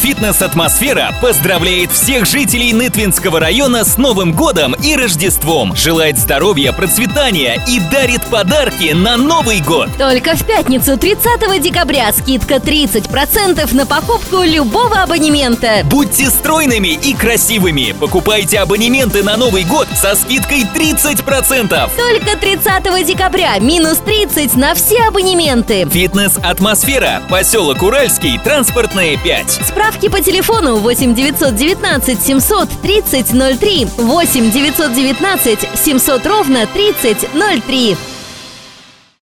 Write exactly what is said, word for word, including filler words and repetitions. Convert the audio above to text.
«Фитнес-атмосфера» поздравляет всех жителей Нытвенского района с Новым годом и Рождеством. Желает здоровья, процветания и дарит подарки на Новый год. Только в пятницу тридцатого декабря скидка тридцать процентов на покупку любого абонемента. Будьте стройными и красивыми. Покупайте абонементы на Новый год со скидкой тридцать процентов. Только тридцатого декабря минус тридцать на все абонементы. «Фитнес-атмосфера», поселок Уральский, транспортная пять. Справки по телефону восемь девятьсот девятнадцать семьсот тридцать ноль три, восемь девятьсот девятнадцать семьсот ровно тридцать ноль три.